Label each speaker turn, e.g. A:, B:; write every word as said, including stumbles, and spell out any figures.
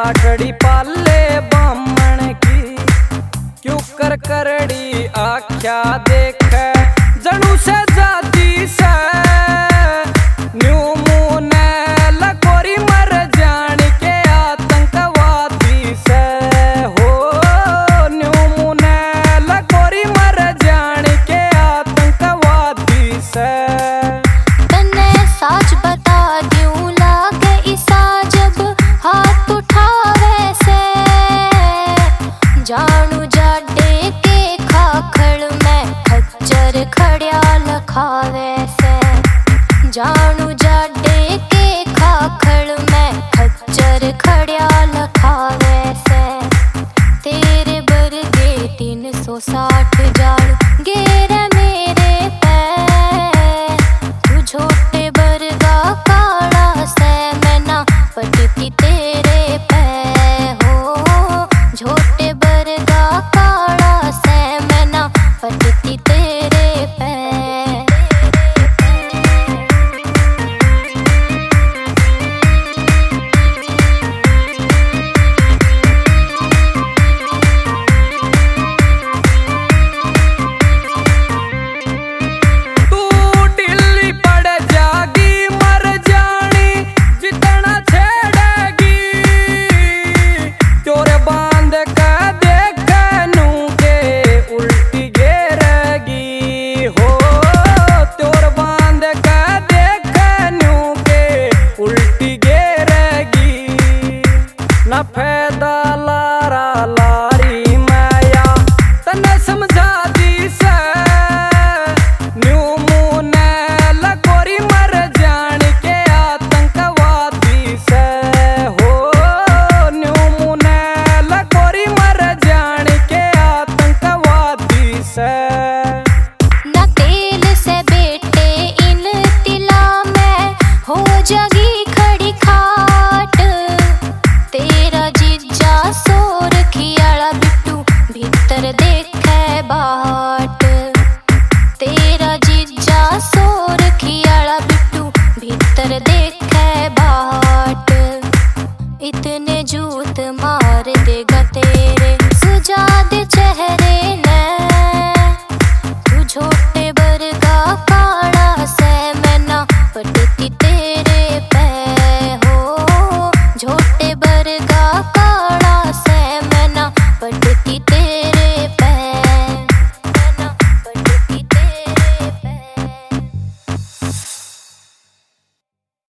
A: लाकड़ी पाले बामण की, क्यों कर करड़ी आख्या देख जणू से जाती से न्यू मुने लकोरी मर जान के आतंकवादी से हो, न्यू मुने लकोरी मर जान के आतंकवादी से।
B: तन्ने साच बता दूं लागे ईसा जब हाथ उठावे से, जानू जाडे के खाखड़ में खच्चर खड़िया लखावे से, जानू जाडे के खाखड़ में खच्चर खड़िया लखावे से। तेरे बरगे तीन सौ साठ जान गेर मेरे पे, तू झोटे बरगा काड़ा से मैं ना पटती तेरे पे हो, झोटे बरगा काड़ा से मैं ना पटती तेरे पे।
A: न फायदा